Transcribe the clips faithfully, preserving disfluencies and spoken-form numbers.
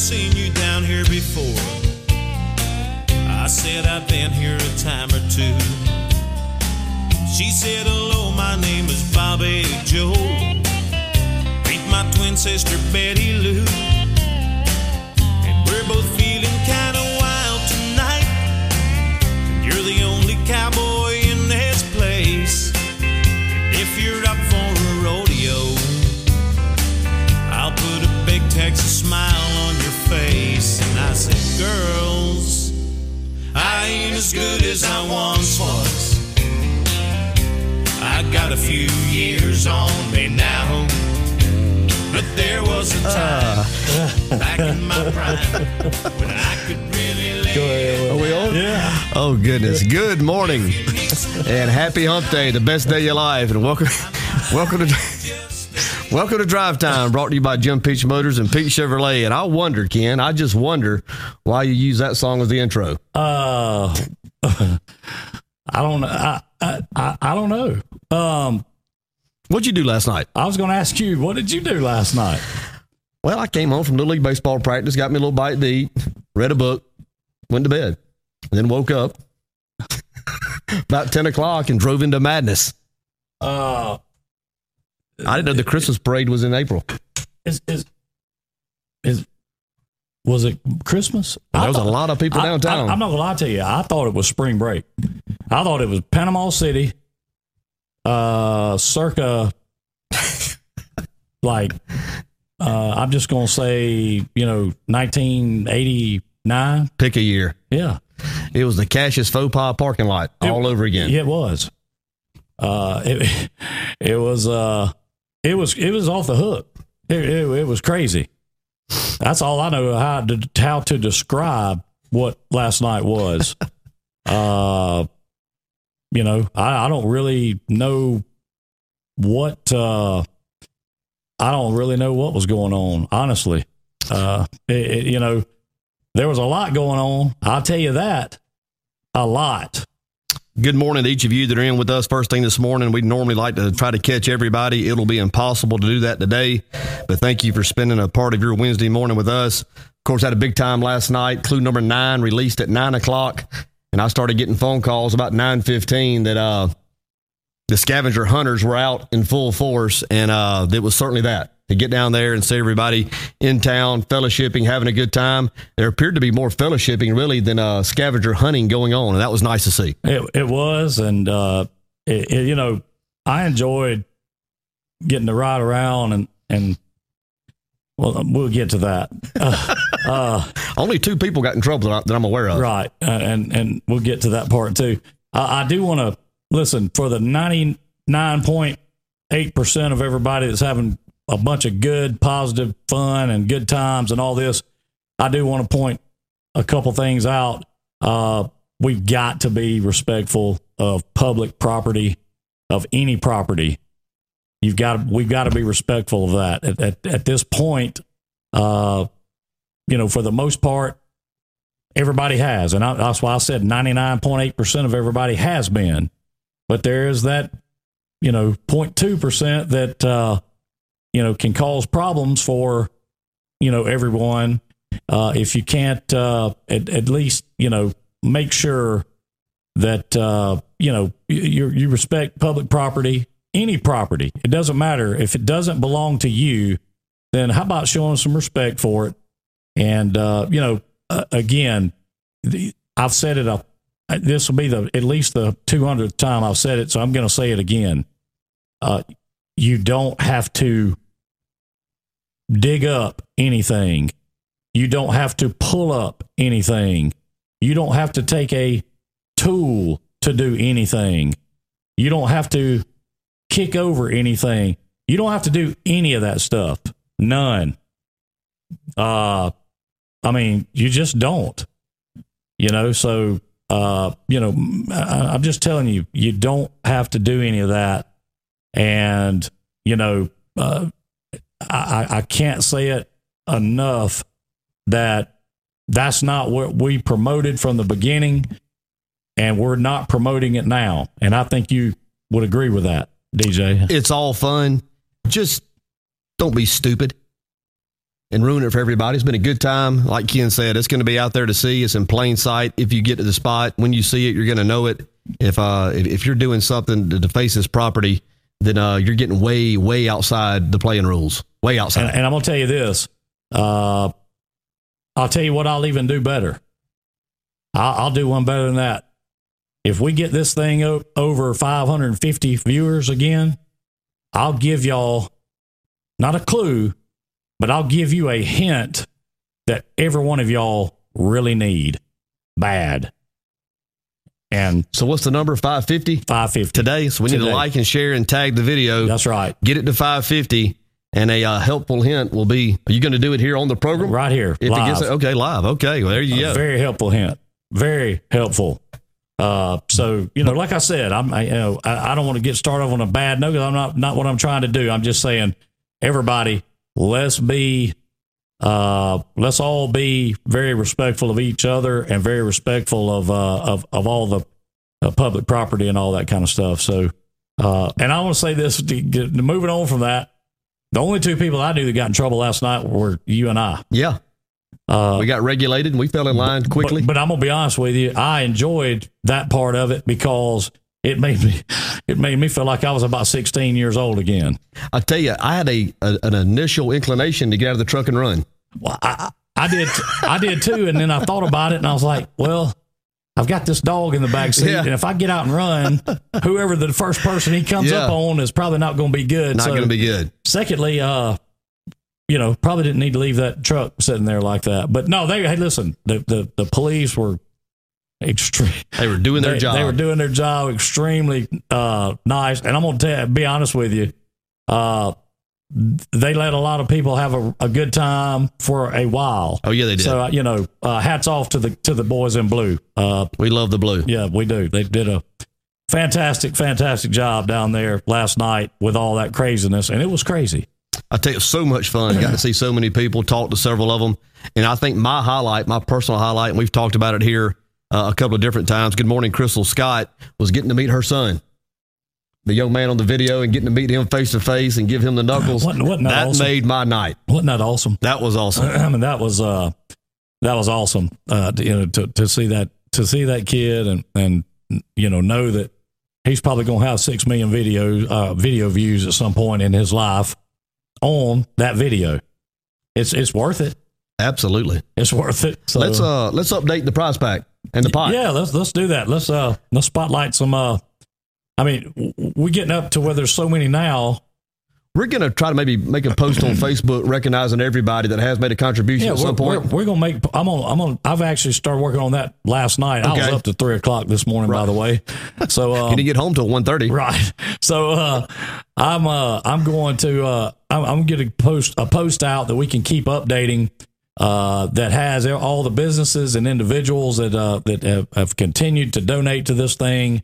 seen you down here before. I said I've been here a time or two. She said, hello, my name is Bobby Joe. Meet my twin sister Betty Lou. And we're both feeling kinda wild tonight. And you're the only cowboy in this place. And if you're up for a rodeo, I'll put a big Texas smile on your face. And I said, girls, I ain't as good as I once was. I got a few years on me now, but there was a time uh. back in my prime when I could really lay. Go ahead. Are we on? Yeah. Oh, goodness. Good morning and happy hump day, the best day of your life. And welcome, welcome to welcome to Drive Time, brought to you by Jim Peach Motors and Pete Chevrolet. And I wonder, Ken, I just wonder why you use that song as the intro. Uh, I don't know. I, I, I don't know. Um, What'd you do last night? I was going to ask you, what did you do last night? Well, I came home from Little League baseball practice, got me a little bite to eat, read a book, went to bed, and then woke up about ten o'clock and drove into madness. Uh, I didn't know the Christmas parade was in April. Is is is was it Christmas? Well, there was thought, a lot of people downtown. I, I, I'm not gonna lie to you. I thought it was spring break. I thought it was Panama City, uh, circa like uh, I'm just gonna say, you know, nineteen eighty-nine. Pick a year. Yeah, it was the Cassius Faux Pas parking lot it, all over again. It was. Uh, it it was uh, it was it was off the hook. It, it, it was crazy. That's all I know how to, how to describe what last night was. uh, you know, I, I don't really know what, uh, I don't really know what was going on, honestly. Uh, it, it, you know, there was a lot going on. I'll tell you that, a lot. Good morning to each of you that are in with us first thing this morning. We normally like to try to catch everybody. It'll be impossible to do that today, but thank you for spending a part of your Wednesday morning with us. Of course, had a big time last night. Clue number nine released at nine o'clock, and I started getting phone calls about nine fifteen that uh, the scavenger hunters were out in full force, and uh, it was certainly that. To get down there and see everybody in town, fellowshipping, having a good time. There appeared to be more fellowshipping, really, than uh, scavenger hunting going on, and that was nice to see. It, it was, and, uh, it, it, you know, I enjoyed getting to ride around, and, and well, we'll get to that. Uh, uh, Only two people got in trouble that I'm aware of. Right, uh, and, and we'll get to that part, too. I, I do want to, listen, for the ninety-nine point eight percent of everybody that's having a bunch of good, positive fun and good times and all this, I do want to point a couple things out. Uh, we've got to be respectful of public property, of any property. You've got to, we've got to be respectful of that. At, at, at this point, uh, you know, for the most part, everybody has. And I, that's why I said ninety-nine point eight percent of everybody has been. But there is that, you know, zero point two percent that, uh, you know, can cause problems for, you know, everyone. Uh, if you can't, uh, at, at least, you know, make sure that, uh, you know, you, you respect public property, any property. It doesn't matter. If it doesn't belong to you, then how about showing some respect for it? And, uh, you know, uh, again, the, I've said it, uh, this will be the at least the two hundredth time I've said it, so I'm going to say it again. Uh, You don't have to dig up anything. You don't have to pull up anything. You don't have to take a tool to do anything. You don't have to kick over anything. You don't have to do any of that stuff. None. Uh, I mean, you just don't. You know, so, uh, you know, I, I'm just telling you, you don't have to do any of that. And, you know, uh, I, I can't say it enough that that's not what we promoted from the beginning, and we're not promoting it now. And I think you would agree with that, D J. It's all fun. Just don't be stupid. and ruin it for everybody. It's been a good time. Like Ken said, it's going to be out there to see. It's in plain sight. If you get to the spot, when you see it, you're going to know it. If uh, if, if you're doing something to deface this property, then uh, you're getting way, way outside the playing rules. Way outside. And, and I'm going to tell you this. Uh, I'll tell you what I'll even do better. I'll, I'll do one better than that. If we get this thing o- over five hundred fifty viewers again, I'll give y'all not a clue, but I'll give you a hint that every one of y'all really need bad. And so what's the number? five fifty? five fifty. Today. So we Today. need to like and share and tag the video. That's right. Get it to five fifty. And a uh, helpful hint will be, are you going to do it here on the program? Right here. If live. it gets it, okay, live. Okay, well, there you A go. very helpful hint. Very helpful. Uh, so, you know, like I said, I'm, I, you know, I, I don't want to get started on a bad note because I'm not, not what I'm trying to do. I'm just saying, everybody, let's be, uh, let's all be very respectful of each other and very respectful of, uh, of, of all the uh, public property and all that kind of stuff. So, uh, and I want to say this, to get, moving on from that, the only two people I knew that got in trouble last night were you and I. Yeah. Uh, we got regulated and we fell in line quickly. But, but I'm gonna be honest with you, I enjoyed that part of it because it made me it made me feel like I was about sixteen years old again. I tell you, I had a, a an initial inclination to get out of the truck and run. Well, I, I did I did too, and then I thought about it, and I was like, well, I've got this dog in the back seat, Yeah. and if I get out and run, whoever the first person he comes Yeah. up on is probably not going to be good. Not So, going to be good. Secondly, uh, you know, probably didn't need to leave that truck sitting there like that. But no, they hey, listen, the the, the police were extreme. They were doing their they, job. They were doing their job extremely uh, nice. And I'm going to tell be honest with you, uh, they let a lot of people have a, a good time for a while. Oh yeah, they did. So uh, you know, uh, hats off to the to the boys in blue. Uh, we love the blue. yeah, we do. They did a fantastic, fantastic job down there last night with all that craziness, and it was crazy. I tell you, so much fun. Got to see so many people, talk to several of them. And I think my highlight, my personal highlight, and we've talked about it here uh, a couple of different times. Good morning, Crystal Scott, was getting to meet her son, the young man on the video, and getting to meet him face to face and give him the knuckles. Wasn't- wasn't that that awesome? made my night. Wasn't that awesome? That was awesome. I mean, that was uh, that was awesome. Uh, to, you know, to, to see that to see that kid and and you know know that he's probably going to have six million video uh, video views at some point in his life on that video. It's it's worth it. Absolutely. It's worth it. So Let's uh let's update the prize pack and the pot. yeah, let's let's do that. Let's uh let's spotlight some. Uh, I mean, w- we're getting up to where there's so many now. We're going to try to maybe make a post on Facebook recognizing everybody that has made a contribution Yeah, at we're, some point. we're, we're gonna make. I'm on. I'm on. I've actually started working on that last night. I was Okay. up to three o'clock this morning, by the way. So um, You didn't get home till one thirty. right. So uh, I'm uh, I'm going to uh, I'm, I'm going to post a post out that we can keep updating. Uh, that has all the businesses and individuals that uh, that have, have continued to donate to this thing.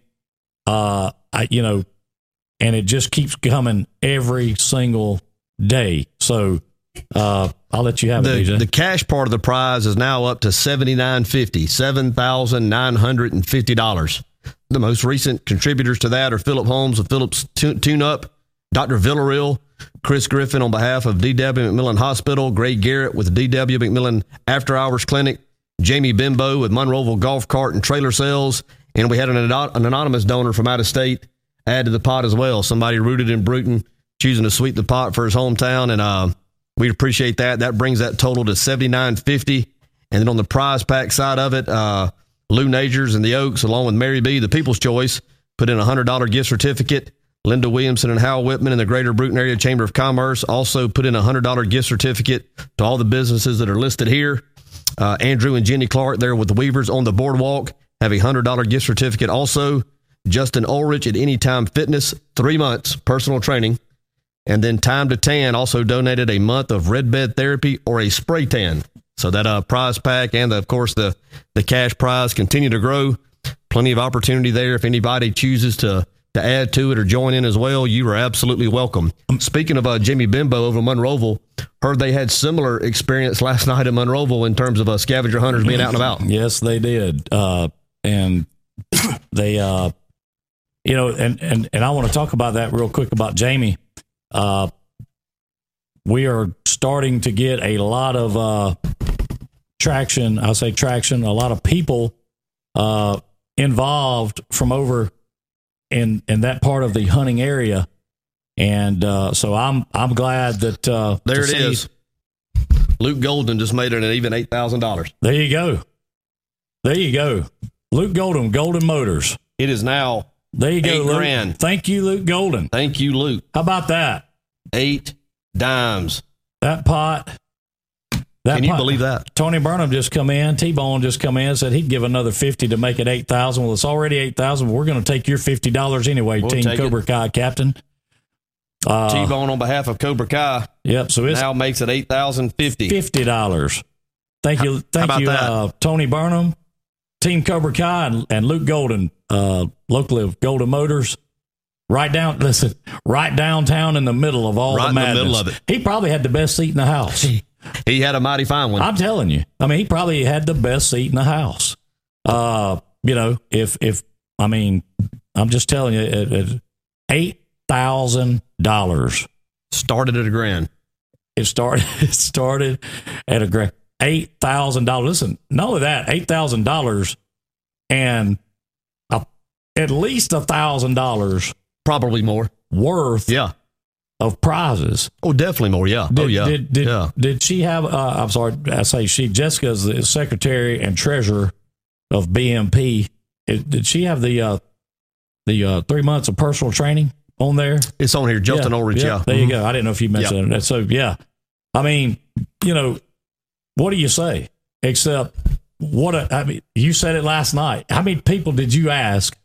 Uh, I, you know, and it just keeps coming every single day. So uh, I'll let you have it, The, D J. the cash part of the prize is now up to seventy-nine fifty, seven thousand nine hundred fifty dollars. The most recent contributors to that are Philip Holmes of Phillips Tu- Tune Up, Doctor Villarreal, Chris Griffin on behalf of D W McMillan Hospital, Greg Garrett with D W McMillan After Hours Clinic, Jamie Bimbo with Monroeville Golf Cart and Trailer Sales, and we had an, an anonymous donor from out of state add to the pot as well. Somebody rooted in Bruton, choosing to sweep the pot for his hometown, and uh, we appreciate that. That brings that total to seventy-nine fifty. And then on the prize pack side of it, uh, Lou Nagers and the Oaks, along with Mary B, the People's Choice, put in a one hundred dollars gift certificate. Linda Williamson and Hal Whitman in the Greater Bruton Area Chamber of Commerce also put in a one hundred dollars gift certificate to all the businesses that are listed here. Uh, Andrew and Jenny Clark there with the Weavers on the boardwalk have a one hundred dollars gift certificate also. Justin Ulrich at Anytime Fitness, three months personal training. And then Time to Tan also donated a month of red bed therapy or a spray tan. So that uh, prize pack and, the, of course, the, the cash prize continue to grow. Plenty of opportunity there. If anybody chooses to to add to it or join in as well, you are absolutely welcome. Speaking of uh, Jimmy Bimbo over in Monroeville, heard they had similar experience last night in Monroeville in terms of uh, scavenger hunters being out and about. Yes, they did. Uh, and they, uh, you know, and, and, and I want to talk about that real quick about Jamie. Uh, we are starting to get a lot of uh, traction. I'll say traction, a lot of people uh, involved from over in in that part of the hunting area. And uh, so I'm I'm glad that uh, there it see, is. Luke Golden just made it an even eight thousand dollars. There you go. There you go. Luke Golden, Golden Motors. It is now there you go, eight Luke. grand. Thank you, Luke Golden. Thank you, Luke. How about that? Eight dimes. That pot. That Can you pot, believe that? Tony Burnham just come in. T-Bone just come in and said he'd give another fifty to make it eight thousand. Well, it's already eight thousand. We're going to take your fifty dollars anyway, We'll Team Cobra it. Kai Captain. Uh, T-Bone on behalf of Cobra Kai. Yep. So it's now makes it eight thousand fifty. Fifty dollars. Thank you, thank How about you, that? uh, Tony Burnham, Team Cobra Kai, and, and Luke Golden, uh, locally of Golden Motors. Right down, listen, right downtown in the middle of all Right the in the madness. middle of it. He probably had the best seat in the house. He had a mighty fine one. I'm telling you. I mean, he probably had the best seat in the house. Uh, you know, if if I mean, I'm just telling you, it, it, eight thousand dollars. Started at a grand. It started. It started at a grand. Eight thousand dollars. Listen, not only that, eight thousand dollars, and a, at least a thousand dollars, probably more worth. Yeah. Of prizes. Oh, definitely more. Yeah. Did, oh, yeah. Did, did, yeah. did she have? Uh, I'm sorry, I say she. Jessica's the secretary and treasurer of B M P. It, did she have the uh, the uh, three months of personal training on there? It's on here. Justin yeah, Ulrich. Yeah. yeah. There mm-hmm. you go. I didn't know if you mentioned yep. that. So yeah, I mean, you know, what do you say? Except what? A, I mean, you said it last night. How many people did you ask?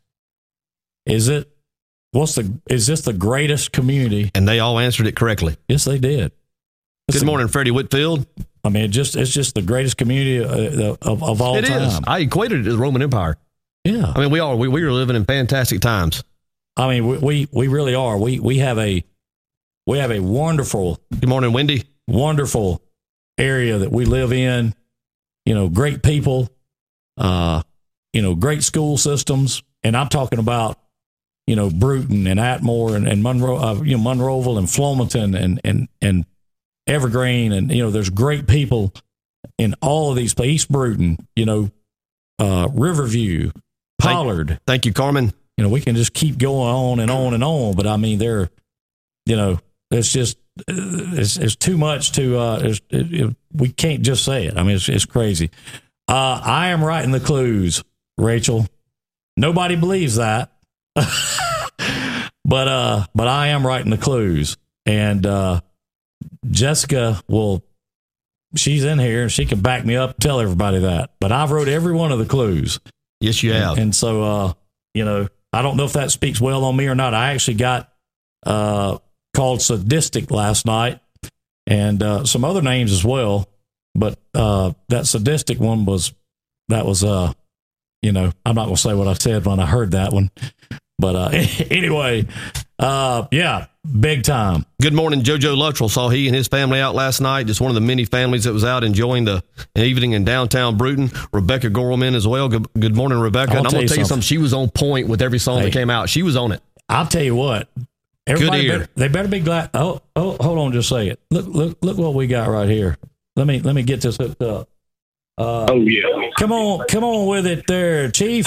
Is it? What's the? Is this the greatest community? And they all answered it correctly. Yes, they did. It's Good morning, a, Freddie Whitfield. I mean, it just it's just the greatest community of, of, of all it time. It is. I equated it to the Roman Empire. Yeah. I mean, we are. We, we are living in fantastic times. I mean, we, we, we really are. We we have a we have a wonderful. Good morning, Wendy. Wonderful area that we live in. You know, great people. Uh, you know, great school systems, and I'm talking about. You know, Bruton and Atmore and, and Monroe, uh, you know, Monroeville and Flomaton and, and, and Evergreen. And, you know, there's great people in all of these places. East Bruton, you know, uh, Riverview, Pollard. Thank, thank you, Carmen. You know, we can just keep going on and on and on. But I mean, they're, you know, it's just, it's, it's too much to, uh, it's, it, it, we can't just say it. I mean, it's, it's crazy. Uh, I am writing the clues, Rachel. Nobody believes that. but uh but I am writing the clues, and uh Jessica will she's in here and she can back me up, tell everybody that. But I've wrote every one of the clues. Yes, you have. And, and so uh you know, I don't know if that speaks well on me or not. I actually got uh called sadistic last night, and uh some other names as well, but uh that sadistic one was that was uh you know, I'm not gonna say what I said when I heard that one. But uh, anyway, uh, yeah, big time. Good morning, JoJo Luttrell. Saw he and his family out last night. Just one of the many families that was out enjoying the an evening in downtown Bruton. Rebecca Gorman as well. Good, good morning, Rebecca. I'll and I'm going to tell you something. something. She was on point with every song hey, that came out. She was on it. I'll tell you what. Everybody Good ear. better, they better be glad. Oh, oh, hold on just a second. Look, look, look what we got right here. Let me let me get this hooked up. Uh, oh yeah. Come on, come on with it, there, Chief.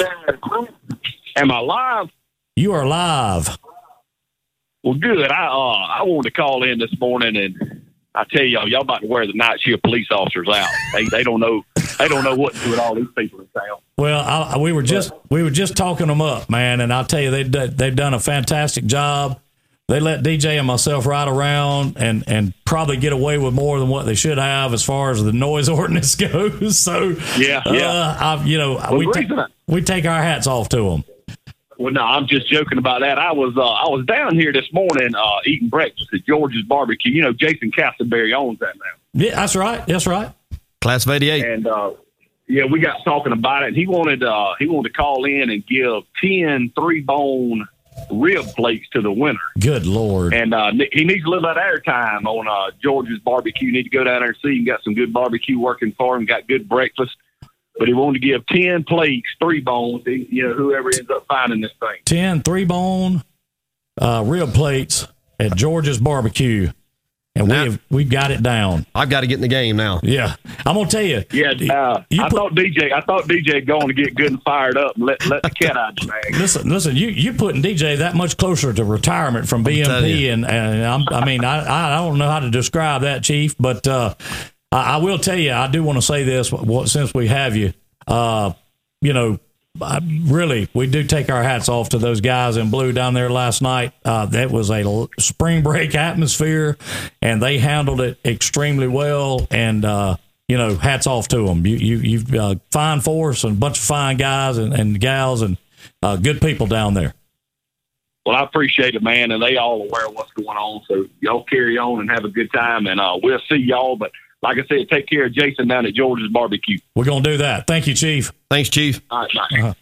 Am I live? You are live. Well, good. I uh, I wanted to call in this morning, and I tell y'all, y'all about to wear the night shift police officers out. They they don't know they don't know what to do with all these people in town. Well, I, we were just we were just talking them up, man, and I'll tell you they they've done a fantastic job. They let D J and myself ride around and, and probably get away with more than what they should have as far as the noise ordinance goes. So yeah, yeah, uh, I, you know well, we ta- we take our hats off to them. Well, no, I'm just joking about that. I was uh, I was down here this morning uh, eating breakfast at George's Barbecue. You know, Jason Castleberry owns that now. Yeah, that's right. That's right. Class of eighty-eight. And uh, yeah, we got talking about it. And he wanted uh, he wanted to call in and give ten three bone rib plates to the winner. Good Lord. And uh, he needs a little bit of airtime on uh, George's Barbecue. You need to go down there and see him. Got some good barbecue working for him. Got good breakfast. But he wanted to give ten plates, three bones, you know, whoever ends up finding this thing. ten three bone uh, rib plates at George's Barbecue. And Now- we've we've got it down. I've got to get in the game now. Yeah, I'm gonna tell you. Yeah, uh, you I put- thought D J. I thought D J going to get good and fired up and let let the cat out of the bag. Listen, listen. You you putting D J that much closer to retirement from B M telling P, you. and and I'm, I mean I I don't know how to describe that, Chief, but uh, I, I will tell you. I do want to say this. What, since we have you, uh, you know. I, really, we do take our hats off to those guys in blue down there last night. Uh, that was a l- spring break atmosphere, and they handled it extremely well. And uh, you know, hats off to them. You, you, you've uh, fine force and a bunch of fine guys and, and gals and uh, good people down there. Well, I appreciate it, man, and they all aware of what's going on. So y'all carry on and have a good time, and uh, we'll see y'all. But like I said, take care of Jason down at George's Barbecue. We're gonna do that. Thank you, Chief. Thanks, Chief. All right, bye. Uh-huh.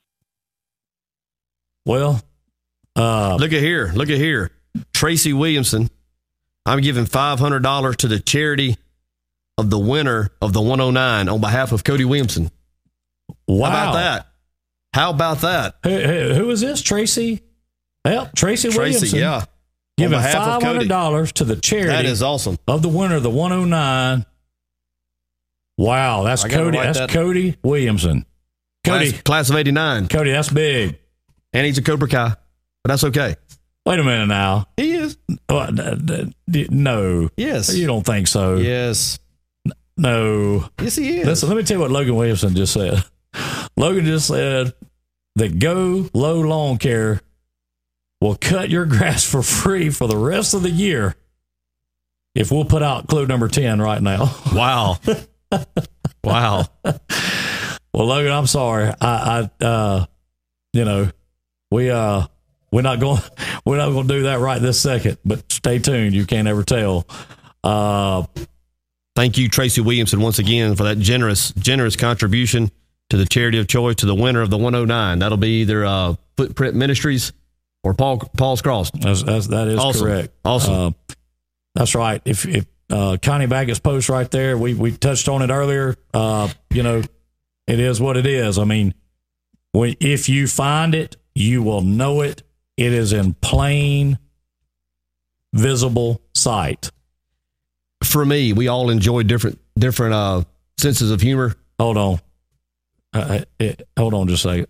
Well, uh, Look at here. Look at here. Tracy Williamson. I'm giving five hundred dollars to the charity of the winner of the one oh nine on behalf of Cody Williamson. wow. How about that? How about that? Who, who, who is this? Tracy? Well, Tracy, Tracy, Williamson. yeah. Giving On behalf of five hundred dollars to the charity That is awesome. of the winner of the one oh nine. Wow, that's I gotta Cody. write That's that- Cody Williamson. Cody, Class, class of eighty-nine. Cody, that's big. And he's a Cobra Kai, but that's okay. Wait a minute now. He is. Uh, d- d- d- no, Yes. you don't think so? Yes. No. Yes, he is. Listen, let me tell you what Logan Williamson just said. Logan just said that Go Low Lawn Care will cut your grass for free for the rest of the year if we'll put out clue number ten right now. Wow. Wow. Well, Logan, I'm sorry. I, I uh, you know, we uh, we're not going, we're not going to do that right this second. But stay tuned. You can't ever tell. Uh, Thank you, Tracy Williamson, once again for that generous, generous contribution to the charity of choice, to the winner of the one oh nine. That'll be either uh, Footprint Ministries or Paul Paul's Cross. that's, that's, that is Awesome. correct. Awesome. Uh, that's right. If if uh, Connie Baggett's post right there, we we touched on it earlier. Uh, you know, it is what it is. I mean, when, if you find it, you will know it. It is in plain, visible sight. For me, we all enjoy different different uh, senses of humor. Hold on. Uh, it, hold on just a second.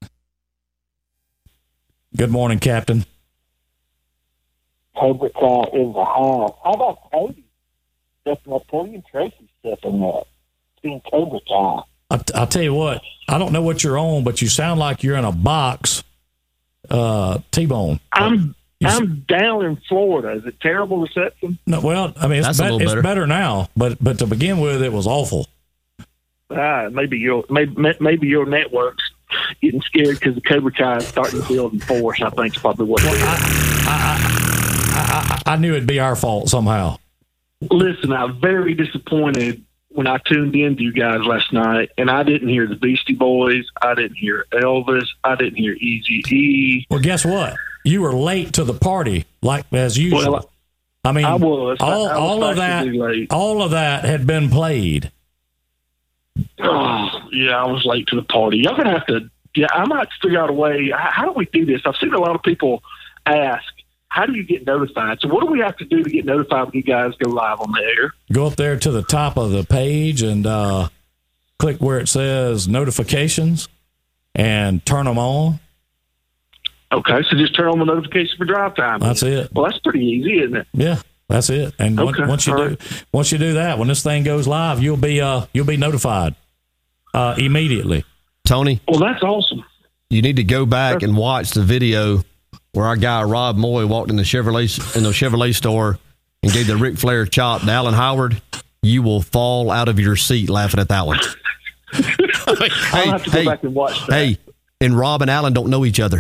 Good morning, Captain. Cobra Kai in the house. How about Cody stepping up? Cody and Tracy stepping up. Being Cobra Kai. I, I'll tell you what, I don't know what you're on, but you sound like you're in a box, uh, T-Bone. I'm You I'm down in Florida. Is it terrible reception? No, well, I mean, it's, That's a bet- little it's better. better now, but but to begin with, it was awful. Ah, maybe your maybe maybe your network's getting scared because the Cobra Kai is starting to build in force. I think is probably what it is. I, I, I knew it'd be our fault somehow. Listen, I'm very disappointed when I tuned in to you guys last night, and I didn't hear the Beastie Boys. I didn't hear Elvis. I didn't hear Eazy-E. Well, guess what? You were late to the party, like as usual. Well, I mean, I was. all I, I was all of that, actually late. all of that had been played. Oh, yeah, I was late to the party. Y'all gonna have to. Yeah, I might figure out a way. How, how do we do this? I've seen a lot of people ask, "How do you get notified?" So, what do we have to do to get notified when you guys go live on the air? Go up there to the top of the page and uh, click where it says notifications and turn them on. Okay, so just turn on the notification for drive time. That's it. Well, that's pretty easy, isn't it? Yeah, that's it. And on- Okay, once you all do, right. once you do that, when this thing goes live, you'll be uh, you'll be notified uh, immediately. Tony, Well, that's awesome. you need to go back and watch the video where our guy Rob Moy walked in the Chevrolet in the Chevrolet store and gave the Ric Flair chop to Alan Howard. You will fall out of your seat laughing at that one. hey, I'll have to go hey, back and watch that. hey, and Rob and Alan don't know each other.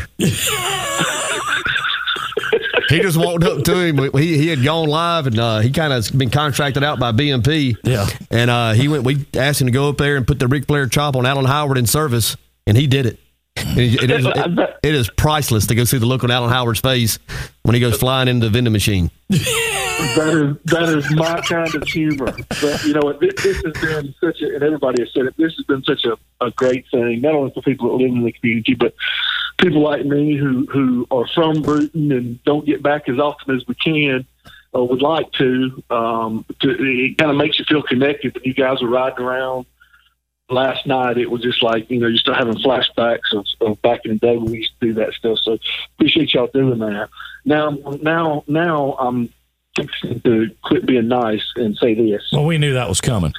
He just walked up to him. He he had gone live, and uh, he kind of been contracted out by B M P. Yeah. And uh, he went. We asked him to go up there and put the Ric Flair chop on Alan Howard in service, and he did it. And it, it, is, it, it is priceless to go see the look on Alan Howard's face when he goes flying into the vending machine. That is that is my kind of humor. But you know what? This, this has been such a, and everybody has said it. This has been such a, a great thing, not only for people that live in the community, but people like me who who are from Bruton and don't get back as often as we can. uh, would like to. Um, to it kind of makes you feel connected when you guys are riding around. Last night, it was just like, you know, you're still having flashbacks of, of back in the day when we used to do that stuff. So appreciate y'all doing that. Now, now, now I'm fixing to quit being nice and say this. Well, we knew that was coming.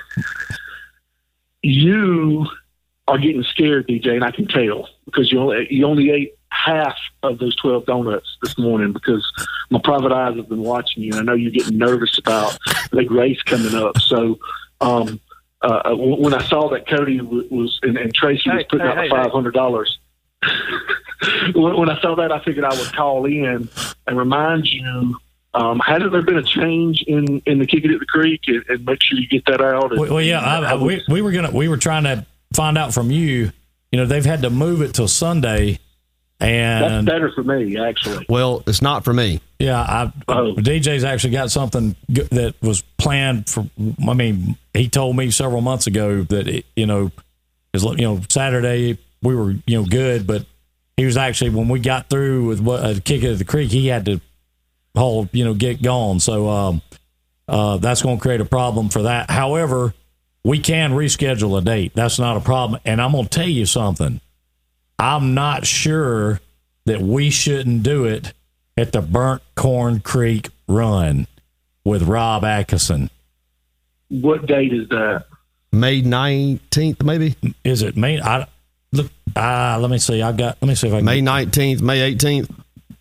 You are getting scared, D J, and I can tell because you only, you only ate half of those twelve donuts this morning because my private eyes have been watching you. And I know you're getting nervous about the race coming up. So, um, Uh, when I saw that Cody was and, and Tracy was putting hey, hey, out the five hundred dollars, hey. when I saw that, I figured I would call in and remind you. Um, hasn't there been a change in, in the Kick It at the Creek, and, and make sure you get that out? And, well, well, yeah, I, I, we we were gonna we were trying to find out from you. You know, they've had to move it till Sunday, and that's better for me, actually. Well, it's not for me. Yeah, I, oh. D J's actually got something that was planned for. I mean, he told me several months ago that it, you know, is you know Saturday we were you know good, but he was actually when we got through with what uh, Kick It at the Creek, he had to hold you know get gone. So um, uh, that's going to create a problem for that. However, we can reschedule a date. That's not a problem. And I'm going to tell you something. I'm not sure that we shouldn't do it at the Burnt Corn Creek Run with Rob Atkinson. What date is that? May nineteenth, maybe. Is it May? I look. Ah, uh, let me see. I got. Let me see if I can. May nineteenth, May eighteenth,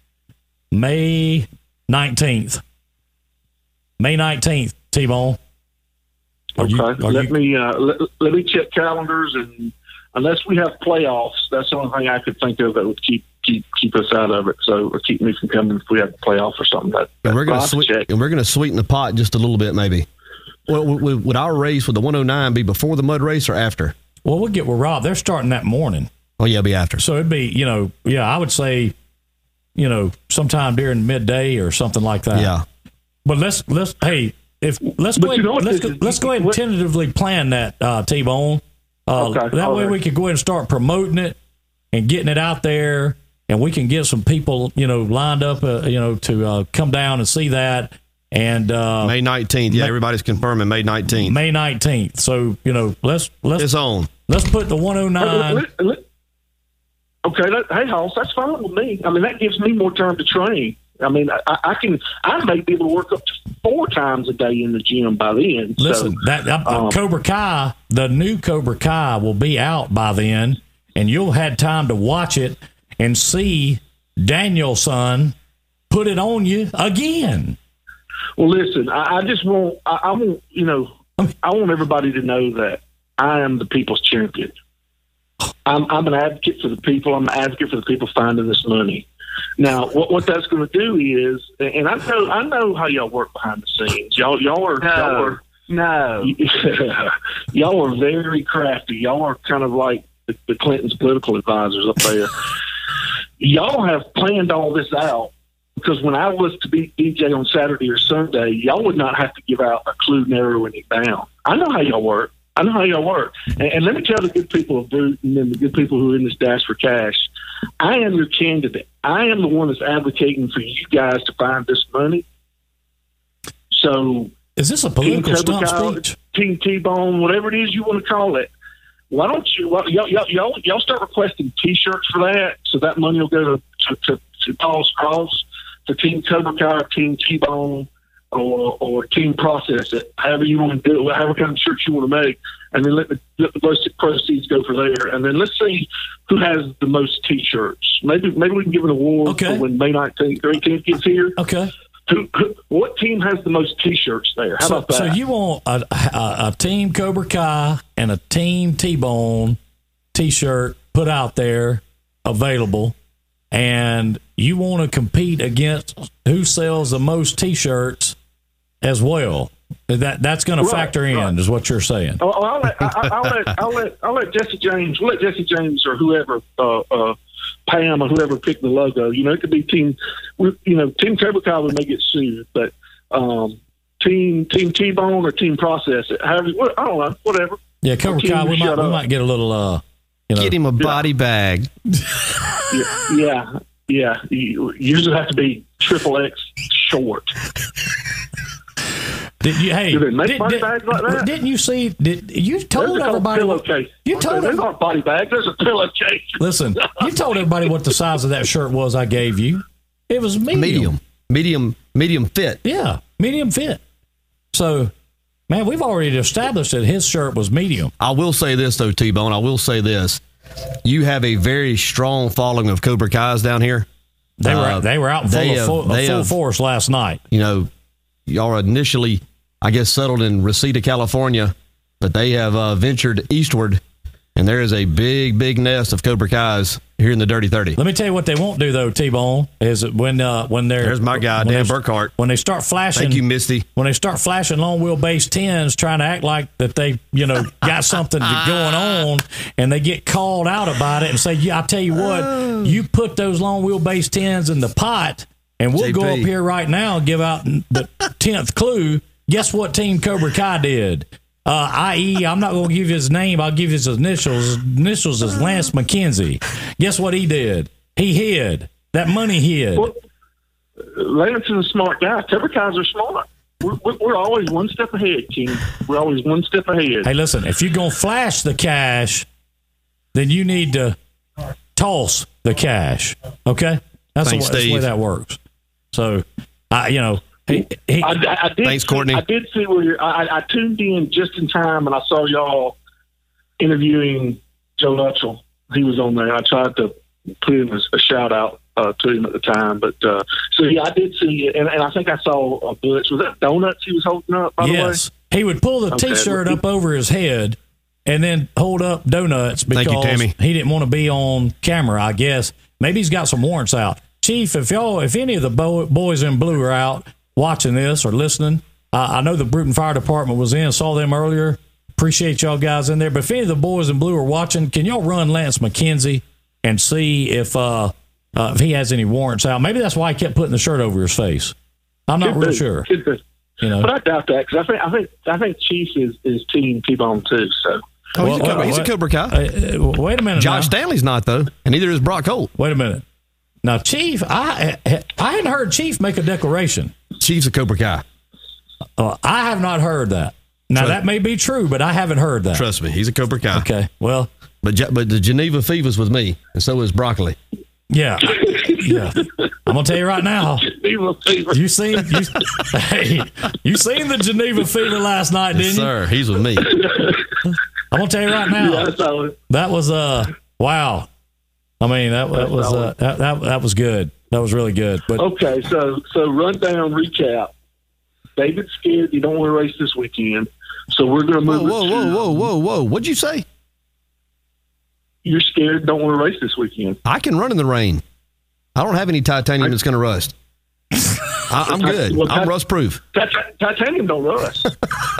May nineteenth, May nineteenth. T-Bone. Okay. You, let you, me uh, let, let me check calendars, and unless we have playoffs, that's the only thing I could think of that would keep keep keep us out of it. So or keep me from coming if we have a playoff or something. That, and we're going to sweet, and we're going to sweeten the pot just a little bit, maybe. Well, would, would our race with the one oh nine be before the mud race or after? Well, we'll get with Rob. They're starting that morning. Oh yeah, it'll be after. So it'd be you know yeah I would say you know sometime during midday or something like that. Yeah. But let's let's hey if let's go ahead, let's go, let's go ahead and tentatively plan that uh, T-Bone. Uh, okay. That way right. we could go ahead and start promoting it and getting it out there, and we can get some people, you know, lined up, uh, you know, to uh, come down and see that. And uh, May nineteenth, yeah, May, everybody's confirming May nineteenth. May nineteenth. So you know, let's let's it's on. Let's put the one oh nine. Okay, that, hey, Hoss, that's fine with me. I mean, that gives me more time to train. I mean, I, I can, I may be able to work up to four times a day in the gym by then. Listen, so, that uh, um, Cobra Kai, the new Cobra Kai will be out by then, and you'll have time to watch it and see Danielson put it on you again. Well, listen, I, I just want, I, I want, you know, I want everybody to know that I am the people's champion. I'm, I'm an advocate for the people. I'm an advocate for the people finding this money. Now, what, what that's going to do is, and I know, I know how y'all work behind the scenes. Y'all, y'all are, no, y'all are, no, y'all are very crafty. Y'all are kind of like the, the Clintons' political advisors up there. Y'all have planned all this out because when I was to be D J on Saturday or Sunday, y'all would not have to give out a clue narrowing it down. I know how y'all work. I know how y'all work. And, and let me tell the good people of Bruton and the good people who are in this Dash for Cash, I am your candidate. I am the one that's advocating for you guys to find this money. So, is this a political stump speech? Team T-Bone, whatever it is you want to call it. Why don't you, well, y'all, y'all, y'all, y'all start requesting T-shirts for that, so that money will go to, to, to, to Paul's Cross, to Team Cobra Kai, Team T-Bone, or or Team Process it, however you want to do it, whatever kind of shirt you want to make, and then let the, let the proceeds go for there. And then let's see who has the most T-shirts. Maybe maybe we can give an award okay. for when May nineteenth or eighteenth gets here. Okay. Who, who, what team has the most T-shirts there? How so, about that? So you want a, a, a Team Cobra Kai and a Team T-Bone T-shirt put out there available, and you want to compete against who sells the most T-shirts as well. That that's going right, to factor in, right. is what you're saying. Oh, I'll let I, I'll let I'll let I'll let Jesse James. We'll let Jesse James or whoever, uh, uh, Pam or whoever pick the logo. You know, it could be team. You know, Team Cobra Kai we may get sued, but um, team Team T-Bone or Team Process. However, I don't know. Whatever. Yeah, Cobra Kai. We might we might get a little. Uh, you know, get him a body yeah. bag. yeah, yeah, yeah. You usually have to be triple X short. Did you? Hey, Do they make did, body did, bags like that? Didn't you see? Did you told Those are called everybody? pillowcase. You told Those them. aren't body bags. Those are pillowcase. Listen, you told everybody what the size of that shirt was. I gave you. It was medium. Medium, medium, medium fit. Yeah, medium fit. So, man, we've already established that his shirt was medium. I will say this though, T-Bone. I will say this: you have a very strong following of Cobra Kai's down here. They were Uh, they were out in full, they of have- full, they full have- force last night. You know, y'all are initially, I guess, settled in Reseda, California, but they have uh, ventured eastward, and there is a big, big nest of Cobra Kai's here in the Dirty thirty. Let me tell you what they won't do though, T-Bone, is that when uh, when they're There's my guy, when Dan they- Burkhart. when they start flashing. Thank you, Misty. When they start flashing long wheelbase tens, trying to act like that they, you know, got something going on, and they get called out about it and say, "Yeah, I tell you what, you put those long wheelbase tens in the pot, and we'll J P. go up here right now and give out the tenth clue." Guess what team Cobra Kai did? Uh, that is, I'm not going to give you his name. I'll give you his initials. His initials is Lance McKenzie. Guess what he did? He hid. That money hid. Well, Lance is a smart guy. Cobra Kai's are smart. We're, we're, we're always one step ahead, King. We're always one step ahead. Hey, listen, if you're going to flash the cash, then you need to toss the cash. Okay? That's, Thanks, the, way, that's the way Steve. that works. So, I, you know, he, he, I, I, I did Thanks, see, Courtney. I did see where you're, I, I tuned in just in time, and I saw y'all interviewing Joe Luttrell. He was on there. I tried to put him a, a shout out uh, to him at the time, but uh, so yeah, I did see it, and, and I think I saw a Butch. Was that donuts he was holding up? By yes. He would pull the Okay. T-shirt up over his head and then hold up donuts because Thank you, Tammy. he didn't want to be on camera, I guess. Maybe he's got some warrants out. Chief, if y'all, if any of the bo- boys in blue are out watching this or listening, uh, I know the Bruton Fire Department was in, saw them earlier. Appreciate y'all guys in there. But if any of the boys in blue are watching, can y'all run Lance McKenzie and see if uh, uh, if he has any warrants out? Maybe that's why he kept putting the shirt over his face. I'm not Could real be. sure. Could be. You know, But I doubt that because I think I think I think Chief is, is team T-Bone too. So Oh, he's, Well, a, Cobra, well, he's a what- Cobra Kai. Uh, uh, wait a minute. Josh now. Stanley's not, though, and neither is Brock Holt. Wait a minute. Now, Chief, I I hadn't heard Chief make a declaration. Chief's a Cobra Kai. Uh, I have not heard that. Now, Trust- that may be true, but I haven't heard that. Trust me, he's a Cobra Kai. Okay. Well, But Je- but the Geneva Fever's with me, and so is Broccoli. yeah. Yeah. I'm going to tell you right now. Geneva Fever. You seen you, hey, you seen the Geneva Fever last night, Yes, didn't you? sir. He's with me. I'm going to tell you right now. Yeah, I saw it. That was uh wow. I mean, that, that was uh, that, that that was good. That was really good. But Okay, so so rundown recap. David's scared he don't want to race this weekend, so we're going to Whoa, move. whoa, it whoa, to- whoa, whoa, whoa. What'd you say? You're scared, don't want to race this weekend. I can run in the rain. I don't have any titanium that's going to rust. I, I'm good. Well, I'm tit- rust proof. Tit- Titanium don't rust.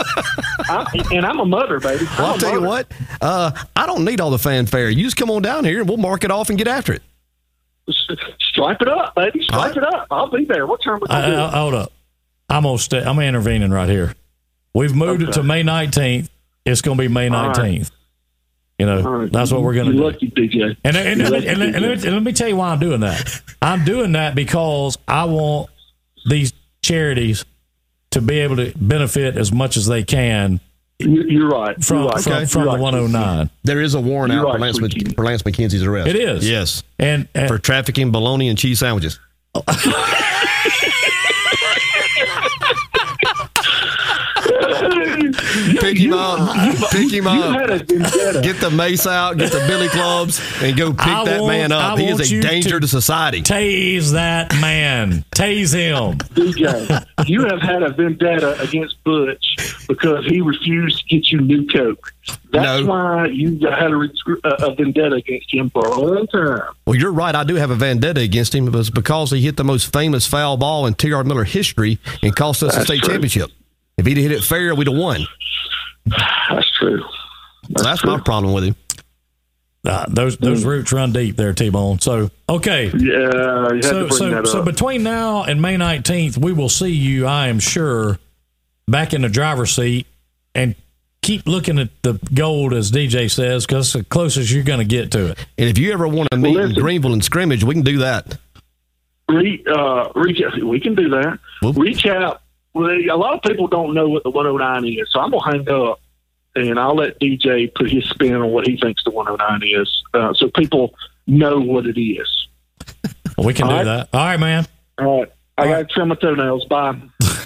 I, and I'm a mother, baby. I'm Well, a I'll tell you mother. what. Uh, I don't need all the fanfare. You just come on down here and we'll mark it off and get after it. Stripe it up, baby. Stripe All it up. I'll be there. What time we I, gonna do? I, hold up. I'm gonna stay, I'm intervening right here. We've moved it Okay. to May nineteenth. It's going to be May All right. nineteenth. You know, All right. that's what we're going to You're do. lucky, D J. And, and, and, You're and, lucky, and, and, D J. let me, and let me tell you why I'm doing that. I'm doing that because I want these charities to be able to benefit as much as they can You- You're right. from You're right. from, Okay. from You're the right. one oh nine. There is a warrant You're out for right, Lance, Sweet Tea. for Lance McKenzie's arrest. It is. Yes. And, and For trafficking bologna and cheese sandwiches. Pick him up. Pick him You up. had a vendetta. Get the mace out, get the billy clubs, and go pick I that want- man up. I He want is a you danger to- to society. tase that man. Tase him. D J, you have had a vendetta against Butch because he refused to get you new Coke. That's No. why you had a, recru- a a vendetta against him for a long time. Well, you're right. I do have a vendetta against him. It was because he hit the most famous foul ball in T R. Miller history and cost us the That's state true. championship. If he'd hit it fair, we'd have won. That's true. So that's my problem with him. Uh, those those roots run deep there, T-Bone. So, okay. Yeah, you had to So, bring so, that so up. between now and May nineteenth, we will see you, I am sure, back in the driver's seat and keep looking at the gold, as D J says, because it's the closest you're going to get to it. And if you ever want to meet in listen. Greenville and scrimmage, we can do that. Re, uh, reach out. We can do that. Well- reach out. Well, a lot of people don't know what the one oh nine is, so I'm gonna hang up and I'll let D J put his spin on what he thinks the one oh nine is, uh, so people know what it is. Well, we can All do right? that. All right, man. All right, I got to trim my toenails. Bye.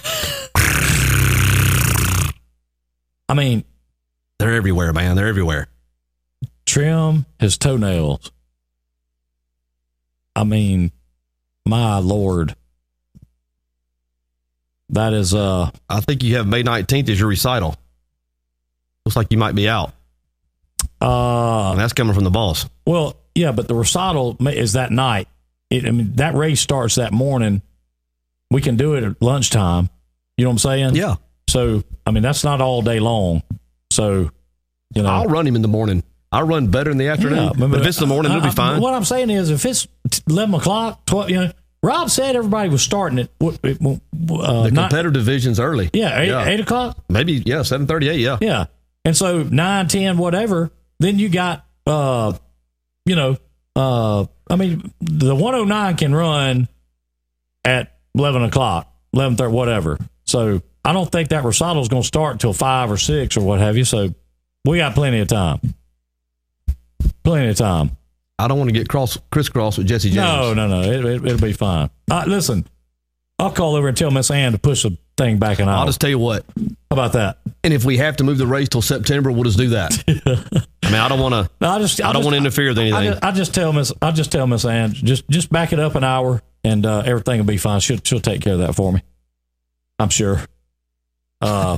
I mean, They're everywhere, man. They're everywhere. trim his toenails. I mean, my Lord. That is, uh, I think you have May nineteenth as your recital. Looks like you might be out. uh, And that's coming from the boss. well, yeah, but the recital ma- is that night. It, I mean, that race starts that morning. We can do it at lunchtime. You know what I'm saying? Yeah. So, I mean, that's not all day long. So, you know. I'll run him in the morning. I'll run better in the afternoon. Yeah, but if it's the morning, I- it'll be I- fine. What I'm saying is, if it's eleven o'clock, twelve, you know, Rob said everybody was starting at what, uh, the not, competitive division's early. yeah, eight, Yeah. eight o'clock. Maybe, yeah, seven thirty-eight, yeah. Yeah, and so nine, ten, whatever. Then you got, uh, you know, uh, I mean, the one oh nine can run at eleven o'clock, eleven thirty, whatever. So I don't think that recital is going to start till five or six or what have you. So we got plenty of time. Plenty of time. I don't want to get cross crisscross with Jesse James. No, no, no. It, it, it'll be fine. Uh, listen, I'll call over and tell Miss Ann to push the thing back an hour. I'll just tell you what. How about that? And if we have to move the race till September, we'll just do that. I mean, I don't want to. No, I just, I don't want to interfere with anything. I just, I just tell Miss, I just tell Miss Ann, just, just back it up an hour, and uh, everything will be fine. She'll, she'll take care of that for me. I'm sure. Uh,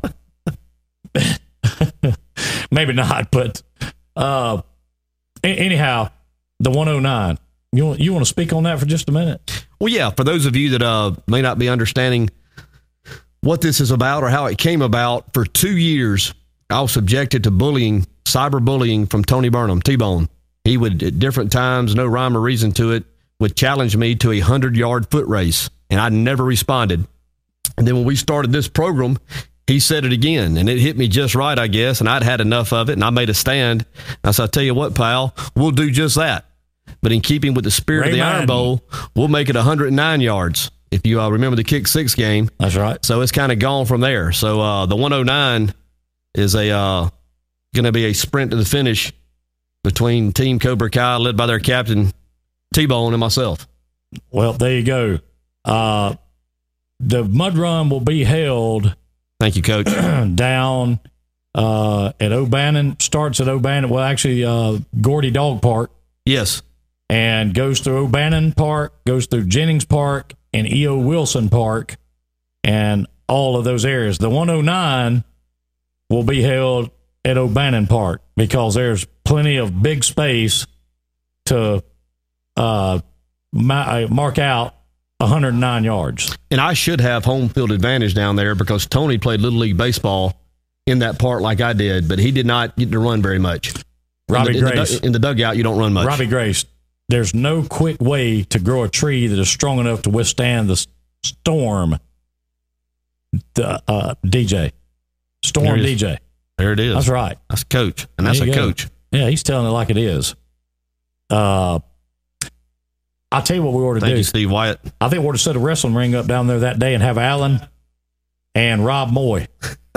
maybe not, but uh, a- anyhow, the one oh nine. You want, you want to speak on that for just a minute? Well, yeah, for those of you that uh, may not be understanding what this is about or how it came about, for two years, I was subjected to bullying, cyberbullying from Tony Burnham, T-Bone. He would, at different times, no rhyme or reason to it, would challenge me to a hundred-yard foot race, and I never responded. And then when we started this program, he said it again, and it hit me just right, I guess, and I'd had enough of it, and I made a stand. I said, I'll tell you what, pal, we'll do just that. But in keeping with the spirit Ray of the Madden. Iron Bowl, we'll make it one hundred nine yards, if you uh, remember the kick six game. That's right. So it's kind of gone from there. So uh, the one oh nine is a uh, going to be a sprint to the finish between Team Cobra Kai, led by their captain, T-Bone, and myself. Well, there you go. Uh, the mud run will be held Thank you, Coach. down uh, at O'Bannon. Starts at O'Bannon. Well, actually, uh, Gordy Dog Park, Yes. and goes through O'Bannon Park, goes through Jennings Park, and E O. Wilson Park, and all of those areas. The one oh nine will be held at O'Bannon Park because there's plenty of big space to uh, ma- mark out one hundred nine yards. And I should have home field advantage down there because Tony played Little League Baseball in that part like I did, but he did not get to run very much. Robbie in the, Grace. In the, in the dugout, you don't run much. Robbie Grace, there's no quick way to grow a tree that is strong enough to withstand the s- storm. The, uh, D J. Storm There it is. D J. There it is. That's right. That's Coach, and that's There a you go. coach. Yeah, he's telling it like it is. Uh, I'll tell you what we ought to Thank do. you, Steve Wyatt. I think we ought to set a wrestling ring up down there that day and have Allen and Rob Moy.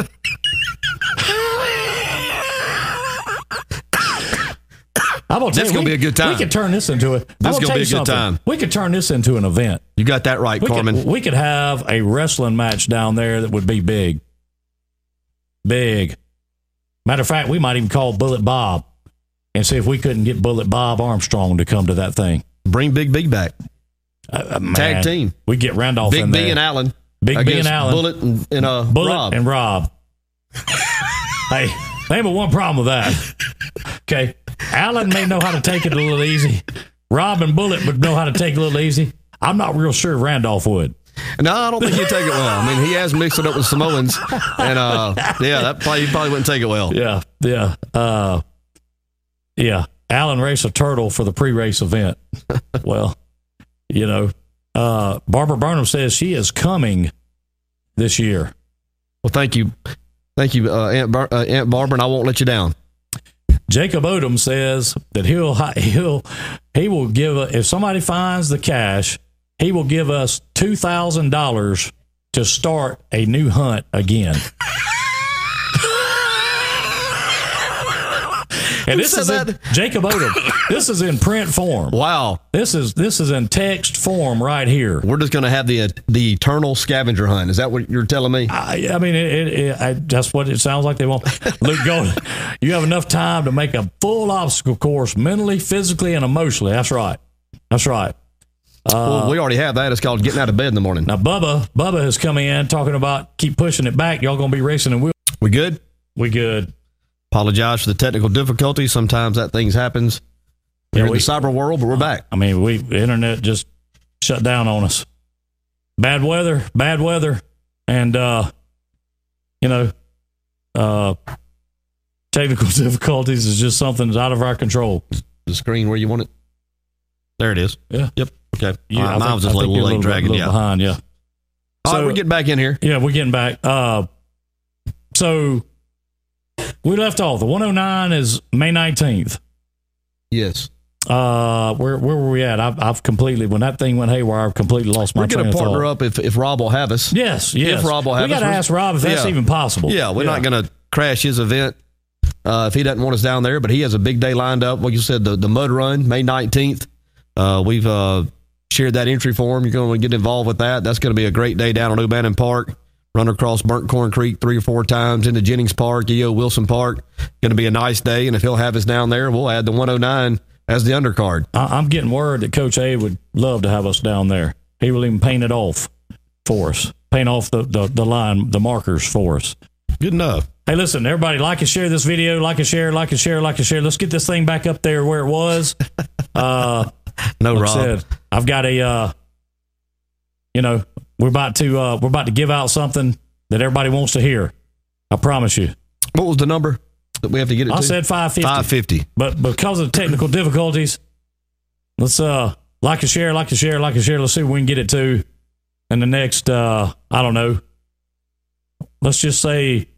I'm gonna tell This you, gonna we- be a good time. We could turn this into a. This I'm gonna tell be you a good something. time. We could turn this into an event. You got that right, We Carmen. could, we could have a wrestling match down there that would be big. Big. Matter of fact, we might even call Bullet Bob and see if we couldn't get Bullet Bob Armstrong to come to that thing. Bring Big B back. Uh, uh, man, Tag team. We get Randolph Big in B there. and Allen. Big B against and Allen. Bullet and, and uh, Bullet Rob. and Rob. Hey, there ain't but one problem with that. Okay. Allen may know how to take it a little easy. Rob and Bullet would know how to take it a little easy. I'm not real sure Randolph would. No, I don't think he'd take it well. I mean, he has mixed it up with Samoans, and uh, yeah, that probably, he probably wouldn't take it well. Yeah, yeah, uh, yeah. Allen raced a turtle for the pre-race event. Well, you know, uh, Barbara Burnham says she is coming this year. Well, thank you, thank you, uh, Aunt, Bar- uh, Aunt Barbara, and I won't let you down. Jacob Odom says that he'll he'll he will give a, if somebody finds the cash, he will give us two thousand dollars to start a new hunt again. And this said is in, that? Jacob Odom. This is in print form. Wow. This is this is in text form right here. We're just going to have the the eternal scavenger hunt. Is that what you're telling me? I, I mean, it, it, it, I, that's what it sounds like they want. Luke Golden, you have enough time to make a full obstacle course mentally, physically, and emotionally. That's right. That's right. Uh, well, we already have that. It's called getting out of bed in the morning. Now, Bubba, Bubba has come in talking about keep pushing it back. Y'all going to be racing and wheel. We good? We good. Apologize for the technical difficulties. Sometimes that things happens. We're Yeah, in we- the cyber world, but we're back. I mean, we the internet just shut down on us. Bad weather, bad weather, and uh, you know, uh, technical difficulties is just something that's out of our control. The screen where you want it. There it is. Yeah. Yep. Okay. Yeah, All right, I mine think- was just I a think little you're late dragging. little Yeah. behind. Yeah. All So- right, we're getting back in here. Yeah, we're getting back. Uh, so we left off. The one oh nine is May nineteenth. Yes. Uh, where where were we at? I've, I've completely when that thing went haywire, I've completely lost my We're train going of to partner thought. up if, if Rob will have us. Yes, yes. If Rob will have we got to us, we're- ask Rob if that's Yeah. even possible. Yeah, we're not going to crash his event uh, if he doesn't want us down there, but he has a big day lined up. Like you said, the, the Mud Run, May nineteenth. Uh, we've uh, shared that entry form. You're going to get involved with that. That's going to be a great day down at O'Bannon Park. Run across Burnt Corn Creek three or four times into Jennings Park, E O. Wilson Park. Going to be a nice day, and if he'll have us down there, we'll add the one oh nine as the undercard. I, I'm getting word that Coach A would love to have us down there. He will even paint it off for us, paint off the, the, the line, the markers for us. Good enough. Hey, listen, everybody, like and share this video, like and share, like and share, like and share. Let's get this thing back up there where it was. Uh, No, like I Rob. said, I've got a, uh, you know, we're about to uh, we're about to give out something that everybody wants to hear. I promise you. What was the number that we have to get it I to? said five fifty. five fifty. But because of the technical difficulties, let's uh like and share, like and share, like and share. Let's see if we can get it to in the next uh I don't know. Let's just say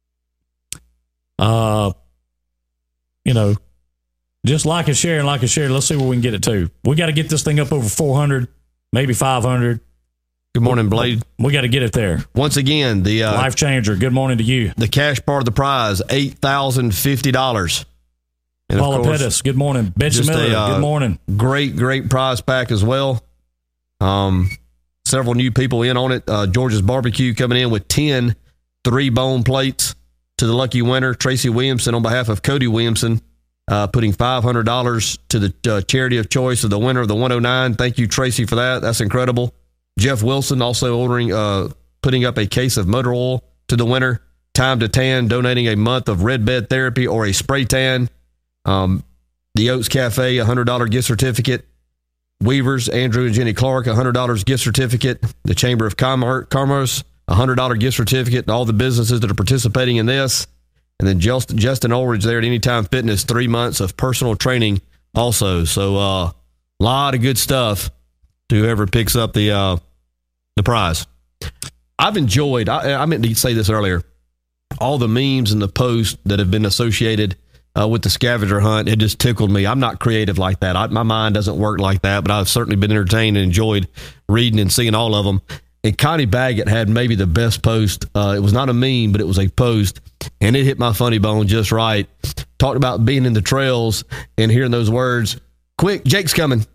uh you know, just like and share and like and share. Let's see where we can get it to. We got to get this thing up over four hundred, maybe five hundred. Good morning, Blade. We got to get it there. Once again, the uh, Life changer. Good morning to you. the cash part of the prize, eight thousand fifty dollars. And of Paula course, Pettis. Good morning. Betsy just a, Miller. uh, good morning. great, great prize pack as well. Um, several new people in on it. Uh, George's Barbecue coming in with ten three-bone plates to the lucky winner, Tracy Williamson, on behalf of Cody Williamson, uh, putting five hundred dollars to the uh, charity of choice of the winner of the one oh nine. Thank you, Tracy, for that. That's incredible. Jeff Wilson also ordering, uh, putting up a case of motor oil to the winner. Time to Tan, donating a month of red bed therapy or a spray tan. Um, the Oats Cafe, a one hundred dollars gift certificate. Weavers, Andrew and Jenny Clark, a one hundred dollars gift certificate. The Chamber of Commer- Commerce, a one hundred dollars gift certificate to all the businesses that are participating in this. And then Just, Justin Ulrich there at Anytime Fitness, three months of personal training also. So a uh, lot of good stuff to whoever picks up the uh, the prize. I've enjoyed, I, I meant to say this earlier, all the memes and the posts that have been associated uh, with the scavenger hunt. It just tickled me. I'm not creative like that. I, my mind doesn't work like that, but I've certainly been entertained and enjoyed reading and seeing all of them. And Connie Baggett had maybe the best post. Uh, it was not a meme, but it was a post, and it hit my funny bone just right. Talked about being in the trails and hearing those words, quick, Jake's coming.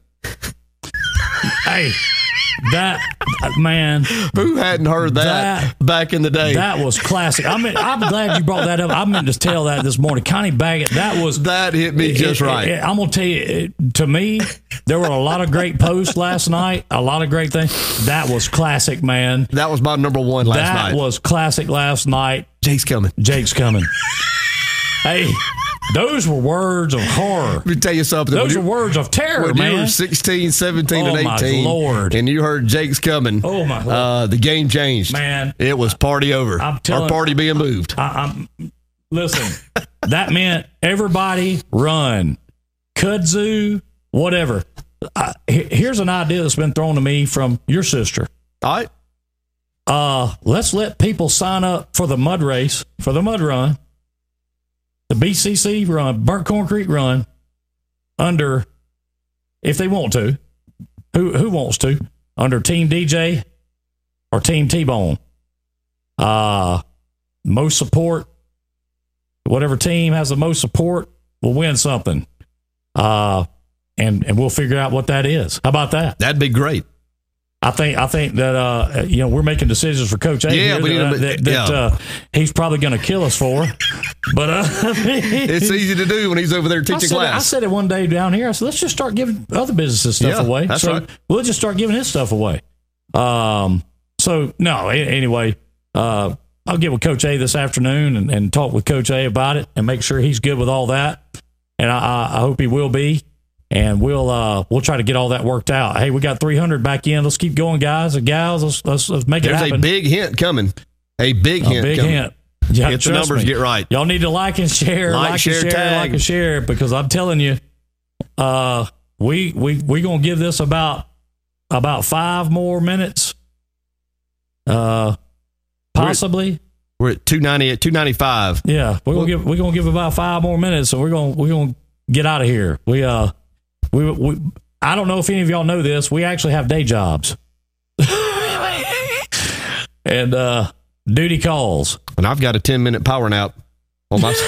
Hey, that man, Who hadn't heard that, That- back in the day? that was classic. I mean, I'm glad you brought that up. I meant to tell that this morning. Connie Baggett, that was that hit me just it- right. it- I'm gonna tell you. it- To me, there were a lot of great posts last night. A lot of great things. That was classic, man. that was my number one last that night. was classic last night. Jake's coming. Jake's coming. Hey, those were words of horror. Let me tell you something. Those When are you- words of terror, when you man. were sixteen, seventeen, Oh, and my eighteen, Lord. and you heard Jake's coming, Oh, my Lord. uh, the game changed. Man. It was party over. I'm telling- Our party being moved. I, I'm listen. That meant everybody run, kudzu, whatever. I, he- here's an idea that's been thrown to me from your sister. All right. Uh, let's let people sign up for the mud race, for the mud run, the B C C run, Burnt Corn Creek run, under, if they want to, who who wants to, under Team D J or Team T-Bone. Uh, most support, whatever team has the most support will win something. Uh, and, and we'll figure out what that is. How about that? That'd be great. I think I think that uh, you know we're making decisions for Coach A Yeah, here but, that, uh, but- that, that yeah. uh, he's probably going to kill us for. But uh, It's easy to do when he's over there I teaching said, it, I class. said it one day down here. I said, let's just start giving other businesses stuff Yeah, away. that's so right. we'll just start giving his stuff away. Um. So no. a- Anyway, uh, I'll get with Coach A this afternoon and, and talk with Coach A about it and make sure he's good with all that. And I, I, I hope he will be. And we'll uh, we'll try to get all that worked out. Hey, we got three hundred back in. Let's keep going, guys and gals. Let's let's, let's make it There's happen. a big hint coming. A big A hint big coming. hint. Yeah, If the trust numbers me. get right. Y'all need to like and share, Like, like, share, and share, tag. like and share, because I'm telling you, uh, we we we gonna give this about about five more minutes, uh, possibly. We're at two ninety, two ninety-five. Yeah, we're gonna give we're gonna give about five more minutes, so we're gonna we're gonna get out of here. We uh we we I don't know if any of y'all know this. We actually have day jobs, and uh, duty calls. And I've got a ten minute power nap on my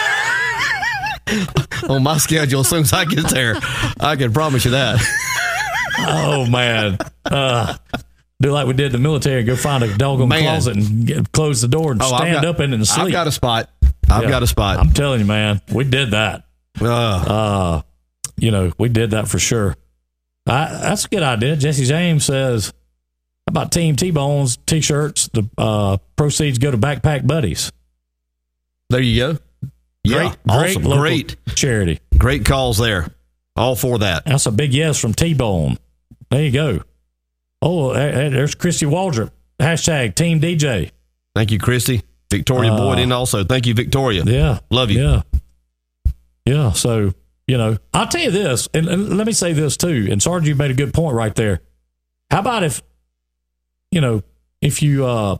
on my schedule as soon as I get there. I can promise you that. Oh man, uh, do like we did in the military. Go find a doggone Man. closet and get, close the door and Oh, I've stand got- up in it and sleep. I've got a spot. I've Yeah. got a spot. I'm telling you, man, we did that. Uh, Uh, you know, we did that for sure. I, that's a good idea. Jesse James says, how about Team T-Bones t-shirts? The uh, proceeds go to Backpack Buddies. there you go. Yeah, Great, awesome. great, local Great, charity. great calls there. All for that. That's a big yes from T-Bone. There you go. Oh, hey, hey, there's Christy Waldrop. Hashtag Team D J. Thank you, Christy. Victoria Uh, Boyd in also. Thank you, Victoria. Yeah. Love you. Yeah. Yeah. So, you know, I'll tell you this, and, and let me say this too. And Sergeant, you made a good point right there. How about if, you know, if you, uh,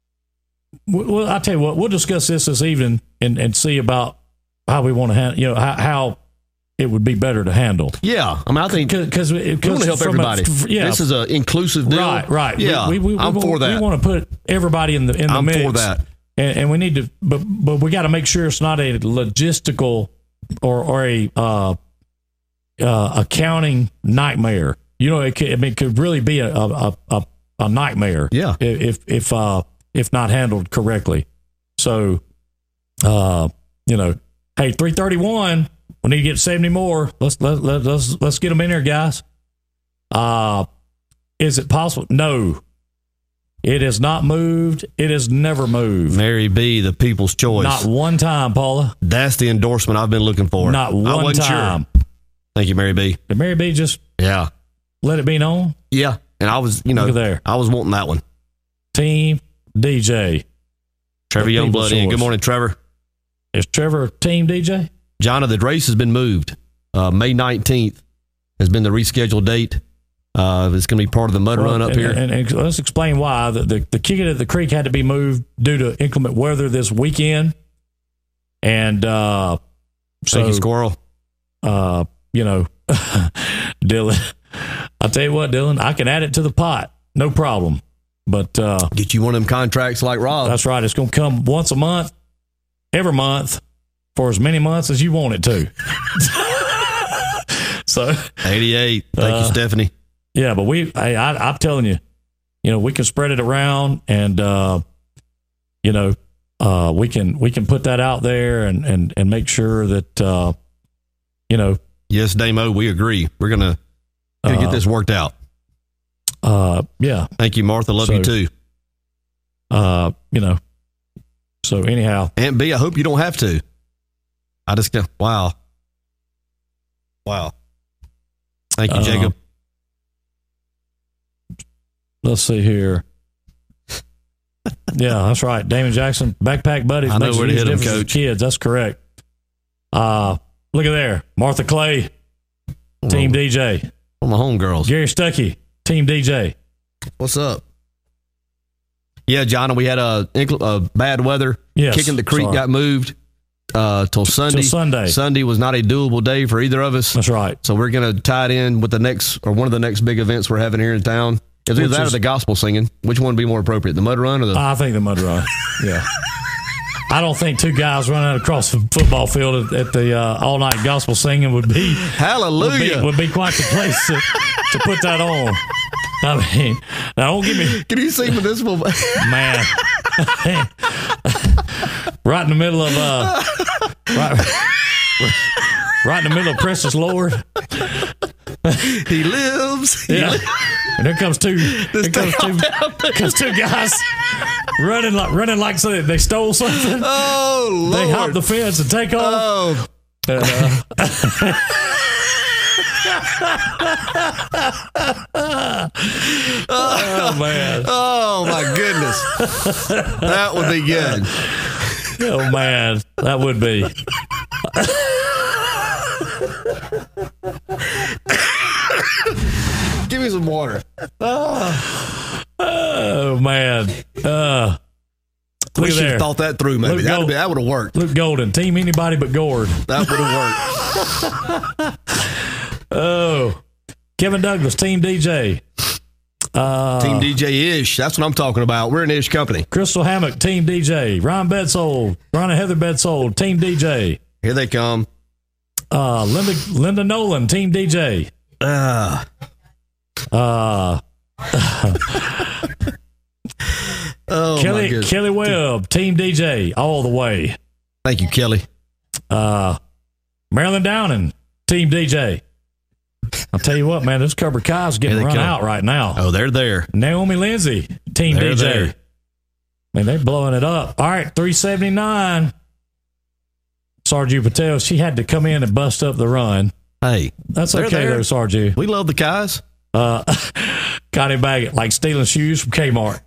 w- well, I'll tell you what, we'll discuss this this evening and, and see about how we want to handle, you know, how, how it would be better to handle. Yeah, I mean, I think Because we want to help everybody. yeah. This is an inclusive deal. Right, right. Yeah, we, we, we, I'm we, for we, that. We want to put everybody in the in the I'm mix. for that. And, and we need to, but but we got to make sure it's not a logistical or or a uh, uh, accounting nightmare. You know, it could, I mean, it could really be a a, a, a nightmare. Yeah. If if uh, if not handled correctly. So, uh, you know, hey, three thirty one. We need to get seventy more. Let's let, let let's let's get them in there, guys. Uh, is it possible? No. It has not moved. It has never moved. Mary B, the people's choice. Not one time, Paula. That's the endorsement I've been looking for. Not I one wasn't time. Sure. Thank you, Mary B. Did Mary B just Yeah. let it be known? Yeah. And I was, you know, Look at there. I was wanting that one. Team D J. Trevor The Youngblood people's in. Good choice. morning, Trevor. Is Trevor Team D J? Jonna, the race has been moved. Uh, May nineteenth has been the rescheduled date. Uh, it's going to be part of the mud run up and, here. And, and let's explain why. The, the, the Kick It at the Creek had to be moved due to inclement weather this weekend. And uh, so, Thank you, Squirrel. uh, you know, Dylan, I'll tell you what, Dylan, I can add it to the pot. No problem. But uh, Get you one of them contracts like Rob. that's right. It's going to come once a month, every month, for as many months as you want it to. So, eighty-eight. Thank Uh, you, Stephanie. yeah, but we, I, I, I'm telling you, you know, we can spread it around, and uh, you know, uh, we can we can put that out there and and and make sure that uh, you know, Yes, Damo, we agree. We're going to Uh, get this worked out. uh, yeah, Thank you, Martha. Love so- you too. uh, you know. So anyhow, Aunt B, I hope you don't have to. I just go, wow. Wow. Thank you, Uh, Jacob. let's see here. Yeah, that's right. Damon Jackson, Backpack Buddies. I know makes a where to huge hit 'em, difference for Coach. kids. That's correct. Uh, look at there. Martha Clay, Team D J. On my homegirls. Gary Stuckey, Team D J. What's up? Yeah, John, we had a, a bad weather. Yes, Kicking the Creek sorry. got moved uh, till Sunday. Sunday. Sunday was not a doable day for either of us. That's right. So we're going to tie it in with the next, or one of the next big events we're having here in town. It's either Which that or is- the gospel singing. Which one would be more appropriate, the mud run or the? I think the mud run. Yeah. I don't think two guys running across the football field at, at the uh, all night gospel singing would be would Hallelujah! be, would be quite the place to, to put that on. I mean, now don't give me, Can you see municipal? man, right in the middle of uh, right, right in the middle of Precious Lord. He lives. He Yeah, li- and there comes two, there comes two, comes two guys running like running like so they stole something. Oh Lord! They hop the fence and take off. Oh, And, uh, oh man! oh my goodness! That would be good. Oh man, that would be. Give me some water. Oh man! Uh, We look at should have there. thought that through. Maybe Look, that would go. that would have worked. Luke Golden, team anybody but Gord. That would have worked. Oh, Kevin Douglas, team D J. Uh, Team D J Ish. That's what I'm talking about. We're an Ish company. Crystal Hammock, team D J. Ron Bedsold, Ron and Heather Bedsold, team D J. Here they come. Uh, Linda Linda Nolan, team D J. Ah, Uh, oh my Kelly goodness. Kelly Webb, team D J, all the way. Thank you, Kelly. Uh, Marilyn Downing, team D J. I'll tell you what, man, this Cobra Kai's getting Here they run come. out right now. Oh, they're there. Naomi Lindsay, team They're D J. there. Man, they're blowing it up. All right, three seventy-nine. Sarju Patel, she had to come in and bust up the run. Hey, That's They're okay, there. though, Sarju. we love the guys. Uh, got him back like stealing shoes from Kmart.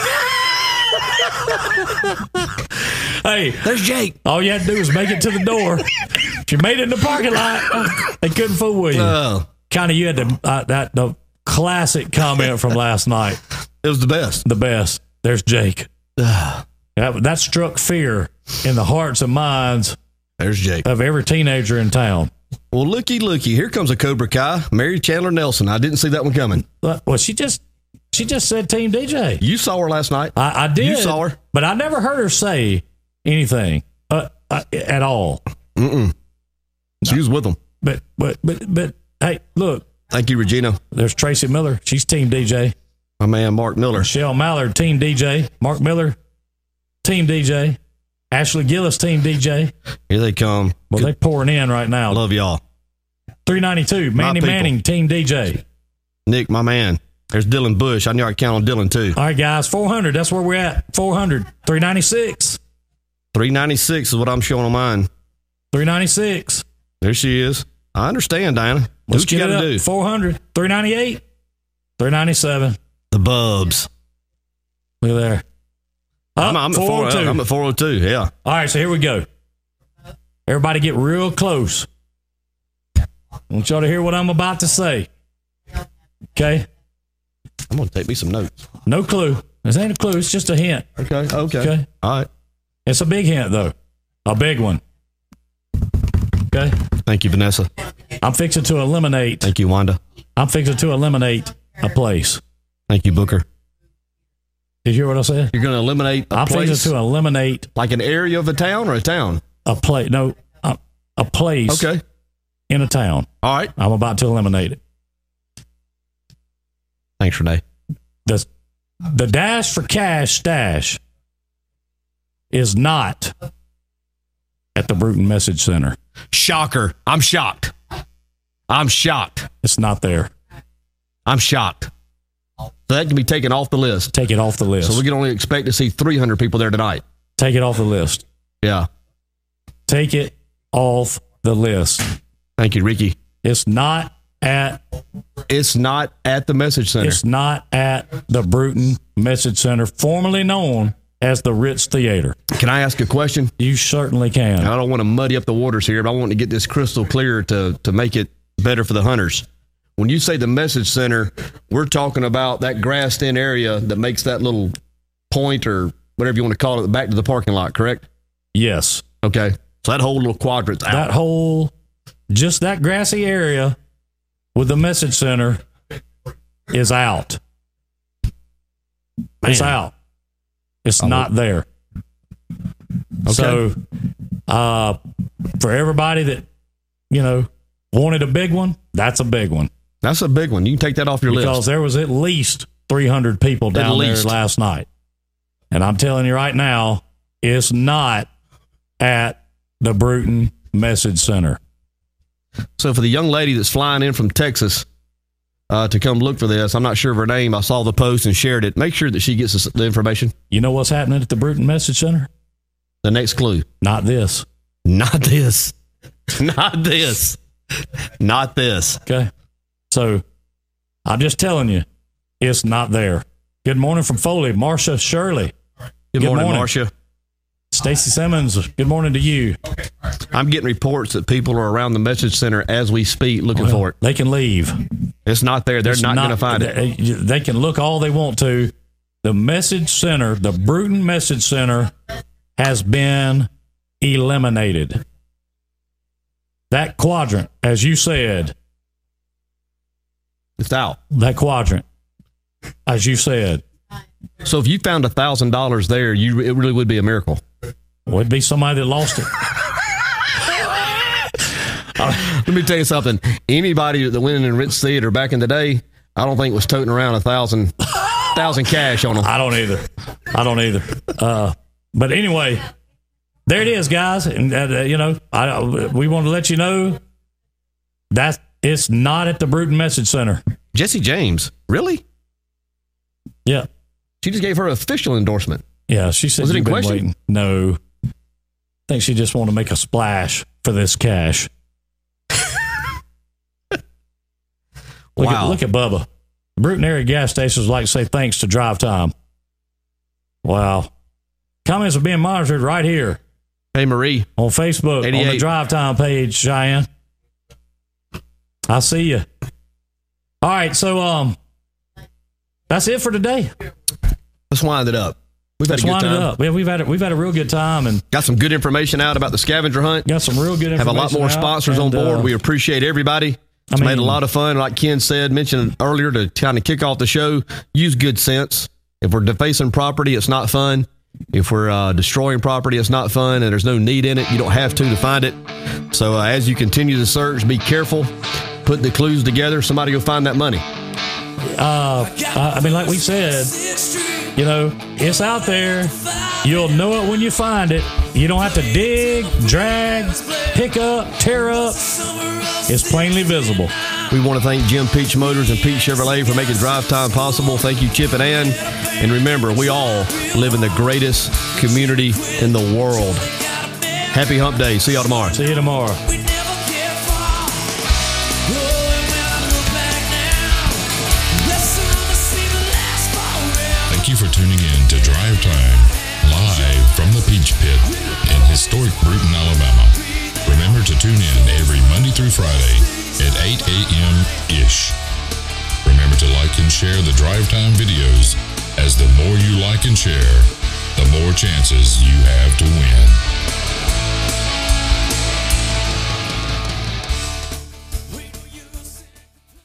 Hey, There's Jake. all you had to do was make it to the door. If you made it in the parking lot, they couldn't fool with you. Oh, Kind of, you had to, uh, that the classic comment from last night. it was the best. The best. There's Jake. that, that struck fear in the hearts and minds There's Jake. of every teenager in town. Well, looky, looky. Here comes a Cobra Kai. Mary Chandler Nelson. I didn't see that one coming. But- Well, she just she just said Team D J. You saw her last night. I, I did. You saw her. but I never heard her say anything uh, uh, at all. She was with them. But but but but hey, look, Thank you, Regina. there's Tracy Miller. She's Team D J. My man, Mark Miller. Michelle Mallard, Team D J. Mark Miller, Team D J. Ashley Gillis, Team D J. Here they come. Well, they're pouring in right now. Love y'all. three ninety-two, Mandy people. Manning, Team D J. Nick, my man. There's Dylan Bush. I knew I could count on Dylan, too. All right, guys, four hundred. That's where we're at. four hundred. three ninety-six. three ninety-six is what I'm showing on mine. three ninety-six. There she is. I understand, Diana. Do Let's what you get got it to up. do. four hundred. three ninety-eight. three ninety-seven. The Bubs. Look at there. I'm, Up, I'm, at four four, oh two. I'm at four oh two. Yeah. All right, so here we go. Everybody get real close. I want y'all to hear what I'm about to say. Okay? I'm going to take me some notes. No clue. This ain't a clue. It's just a hint. Okay. Okay. Okay. All right. It's a big hint, though. A big one. Okay? Thank you, Vanessa. I'm fixing to eliminate. Thank you, Wanda. I'm fixing to eliminate a place. Thank you, Booker. Did you hear what I said? You're going to eliminate a I'm place, fixing to eliminate like an area of a town or a town? a place. No, a, a place Okay. in a town. All right. I'm about to eliminate it. Thanks, Renee. The, the Dash for Cash stash is not at the Bruton Message Center. Shocker. I'm shocked. I'm shocked. It's not there. I'm shocked. So that can be taken off the list. Take it off the list. So we can only expect to see three hundred people there tonight. Take it off the list. Yeah. Take it off the list. Thank you, Ricky. It's not at It's not at the Message Center. it's not at the Bruton Message Center, formerly known as the Ritz Theater. Can I ask a question? You certainly can. I don't want to muddy up the waters here, but I want to get this crystal clear to, to make it better for the hunters. When you say the Message Center, we're talking about that grassed-in area that makes that little point or whatever you want to call it back to the parking lot, correct? Yes. Okay. So that whole little quadrant's out. That whole, just that grassy area with the Message Center is out. It's Man. out. It's Oh. not there. Okay. So, uh, for everybody that, you know, wanted a big one, that's a big one. That's a big one. You can take that off your Because list. there was at least three hundred people down there least. last night. And I'm telling you right now, it's not at the Bruton Message Center. So for the young lady that's flying in from Texas uh, to come look for this, I'm not sure of her name. I saw the post and shared it. Make sure that she gets the information. You know what's happening at the Bruton Message Center? The next clue. Not this. Not this. Not this. Not this. Okay. So I'm just telling you, it's not there. Good morning from Foley. Marcia Shirley. Good, Good morning, morning. Marcia. Stacy Simmons. Good morning to you. I'm getting reports that people are around the message center as we speak looking Well, for it. They can leave. It's not there. They're It's not, going to find it. They, they can look all they want to. The message center, the Bruton Message Center, has been eliminated. That quadrant, as you said, It's out. that quadrant, as you said, So if you found a thousand dollars there, you it really would be a miracle. would be somebody that lost it. Let me tell you something. Anybody that went in and Ritz Theater back in the day, I don't think was toting around a thousand, thousand cash on them. I don't either. I don't either. Uh, but anyway, there it is, guys. And uh, you know, I, we want to let you know that it's not at the Bruton Message Center. Jesse James, really? Yeah, She just gave her official endorsement. yeah. She said Was it you've in been question? waiting. No, I think she just wanted to make a splash for this cash. Look Wow. at, look at Bubba. The Bruton area gas stations like to say thanks to Drive Time. Wow. Comments are being monitored right here Hey, Marie. on Facebook, on the eighty-eight. Drive Time page, Cheyenne. I see you. All right, so um, that's it for today. Let's wind it up. We've had Let's a good wind time. it up. Yeah, we've had a, we've had a real good time and Got some good information out about the scavenger hunt. got some real good information. Have a lot more out, sponsors and, on board. uh, We appreciate everybody. It's I made a mean- lot of fun. Like Ken said, mentioned earlier, to kind of kick off the show, use good sense. If we're defacing property, it's not fun. If we're uh, destroying property, it's not fun, and there's no need in it. You don't have to to find it. So uh, as you continue the search, be careful. Put the clues together. Somebody will find that money. Uh, I I mean, like we said, you know, it's out there. You'll know it when you find it. You don't have to dig, drag, pick up, tear up. It's plainly visible. We want to thank Jim Peach Motors and Peach Chevrolet for making Drive Time possible. Thank you, Chip and Ann. And remember, we all live in the greatest community in the world. Happy Hump Day. See y'all tomorrow. See you tomorrow. Thank you for tuning in to Drive Time, live from the Peach Pit in historic Bruton, Alabama. Remember to tune in every Monday through Friday at eight a.m.-ish. Remember to like and share the Drive Time videos, as the more you like and share, the more chances you have to win.